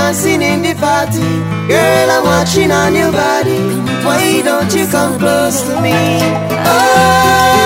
dancing in the party. Girl, I'm watching on your body. Why don't you come close to me? Oh,